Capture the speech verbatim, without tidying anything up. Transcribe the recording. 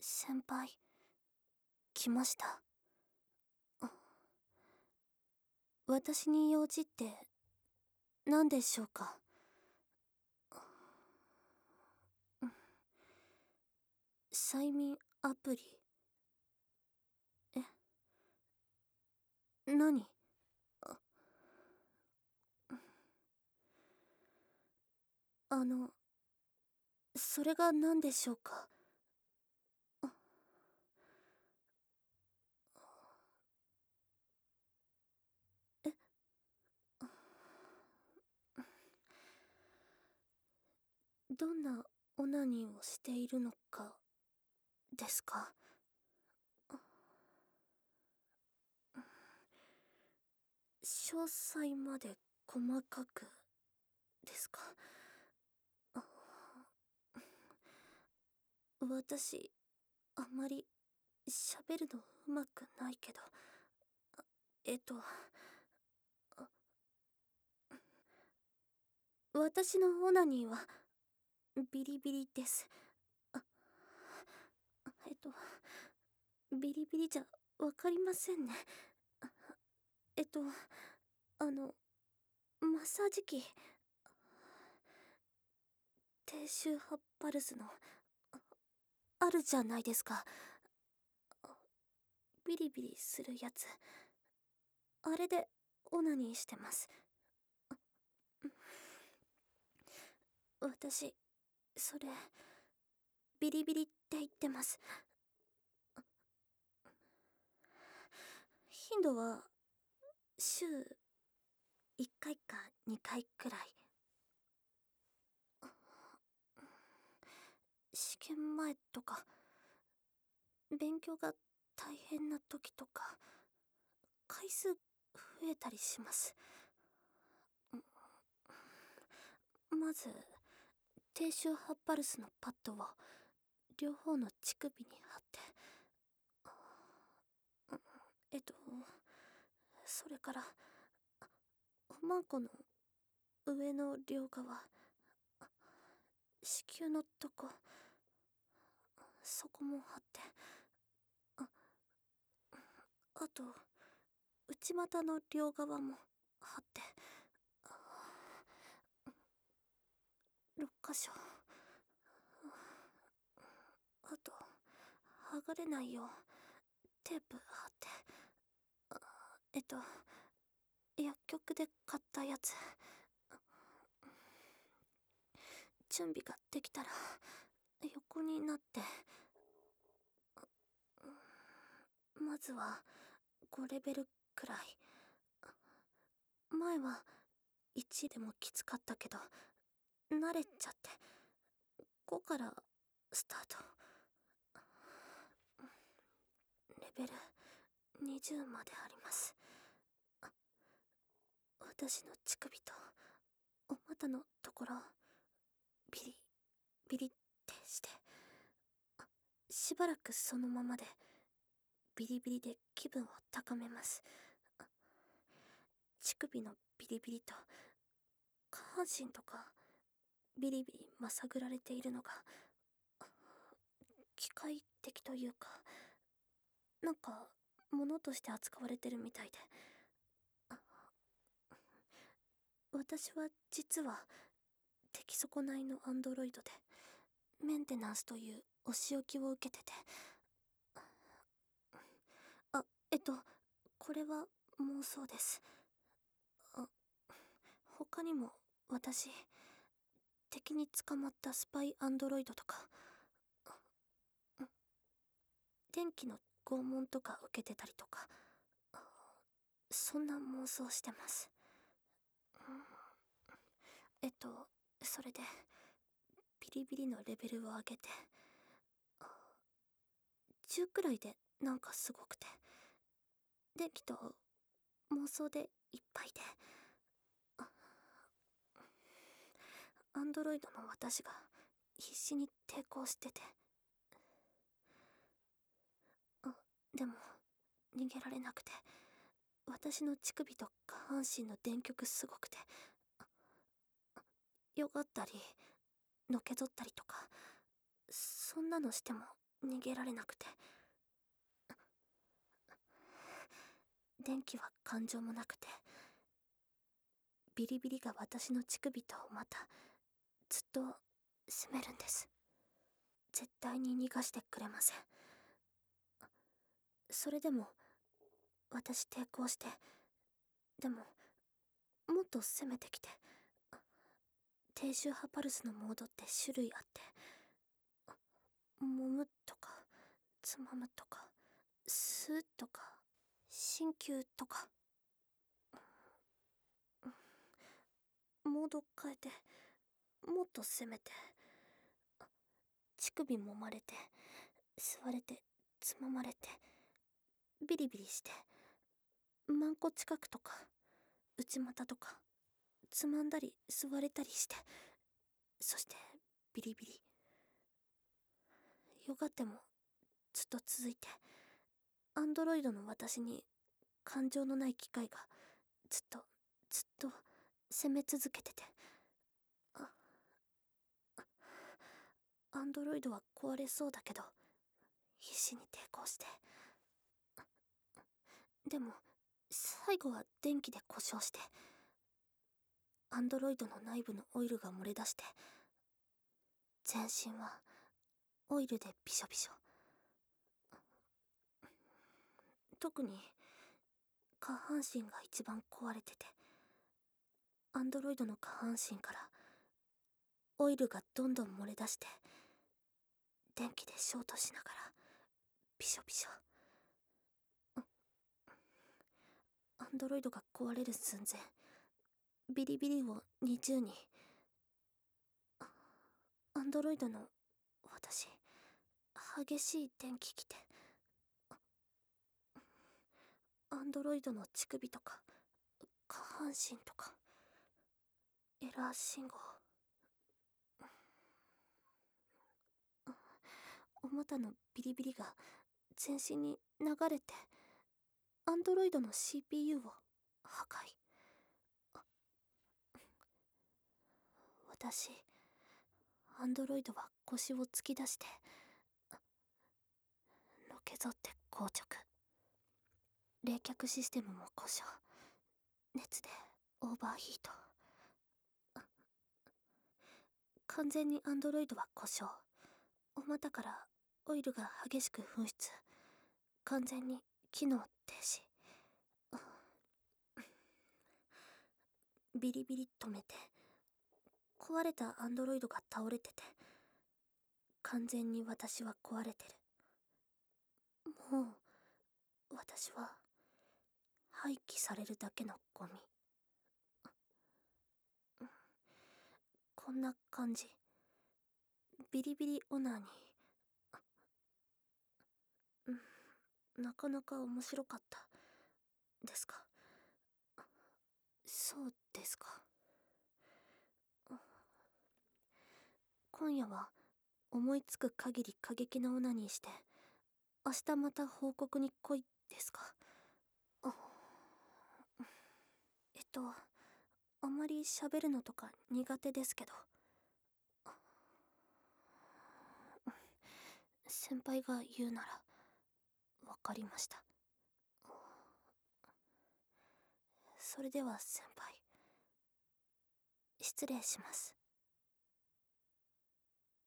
先輩、来ました。私に用事って何でしょうか。催眠アプリ。え、何？ああの、それが何でしょうか。え、どんなオナニーをしているのかですか。詳細まで細かくですか。私、あまり喋るのうまくないけど、えっと、私のオナニーはビリビリです。あ、えっと、ビリビリじゃわかりませんね。えっと、あの、マッサージ機、低周波パルスの、あるじゃないですか。ビリビリするやつ。あれでオナニーしてます。私、それ、ビリビリって言ってます。頻度は、週いっかいかにかいくらい。試験前とか、勉強が大変な時とか、回数増えたりします。まず、低周波パルスのパッドを両方の乳首に貼って、えっと、それから、おまんこの上の両側、子宮のとこ、そこも貼って、ああと、内股の両側も貼って、ろっかしょ。あと、剥がれないようテープ貼って、えっと、薬局で買ったやつ。準備ができたら横になって、まずはごレベルくらい。前はいちでもきつかったけど慣れちゃって、ごからスタート。レベルにじゅうまであります。私の乳首とお股のところ、ビリビリってして、しばらくそのままでビリビリで気分を高めます。乳首のビリビリと下半身とかビリビリまさぐられているのが機械的というか、なんか物として扱われてるみたいで、私は実は出来損ないのアンドロイドでメンテナンスというお仕置きを受けてて、あ、えっとこれは妄想です。あ、他にも私、敵に捕まったスパイアンドロイドとか、電気の拷問とか受けてたりとか、そんな妄想してます。えっとそれでビリビリのレベルを上げてじゅうくらいでなんかすごくて、電気と妄想でいっぱいで、アンドロイドの私が必死に抵抗してて、あでも逃げられなくて、私の乳首と下半身の電極すごくて、よがったりのけぞったりとか、そんなのしても逃げられなくて。電気は感情もなくて、ビリビリが私の乳首とまたずっと責めるんです。絶対に逃がしてくれません。それでも私抵抗して、でももっと攻めてきて。低周波パルスのモードって種類あって、揉むとかつまむとか吸うとか鍼灸とか、モード変えてもっと攻めて、乳首揉まれて吸われてつままれてビリビリして、マンコ近くとか内股とかつまんだり吸われたりして、そしてビリビリ。よがってもずっと続いて、アンドロイドの私に感情のない機械がずっとずっと責め続けてて、あアンドロイドは壊れそうだけど必死に抵抗して、でも最後は電気で故障して、アンドロイドの内部のオイルが漏れ出して、全身はオイルでびしょびしょ。特に下半身が一番壊れてて、アンドロイドの下半身からオイルがどんどん漏れ出して、電気でショートしながらびしょびしょ。アンドロイドが壊れる寸前、ビリビリをにじゅうに。アンドロイドの私、激しい電気来て、アンドロイドの乳首とか下半身とかエラー信号、お股のビリビリが全身に流れて、アンドロイドの シーピーユー を破壊。私、アンドロイドは腰を突き出して、のけぞって硬直。冷却システムも故障。熱でオーバーヒート。完全にアンドロイドは故障。お股からオイルが激しく噴出。完全に機能停止。ビリビリ止めて、壊れたアンドロイドが倒れてて、完全に私は壊れてる。もう私は廃棄されるだけのゴミ。こんな感じ。ビリビリオナーに。うん、なかなか面白かったですか。そうですか。今夜は思いつく限り過激なオナニーして、明日また報告に来いですか。あえっとあまり喋るのとか苦手ですけど。先輩が言うならわかりました。それでは先輩、失礼します。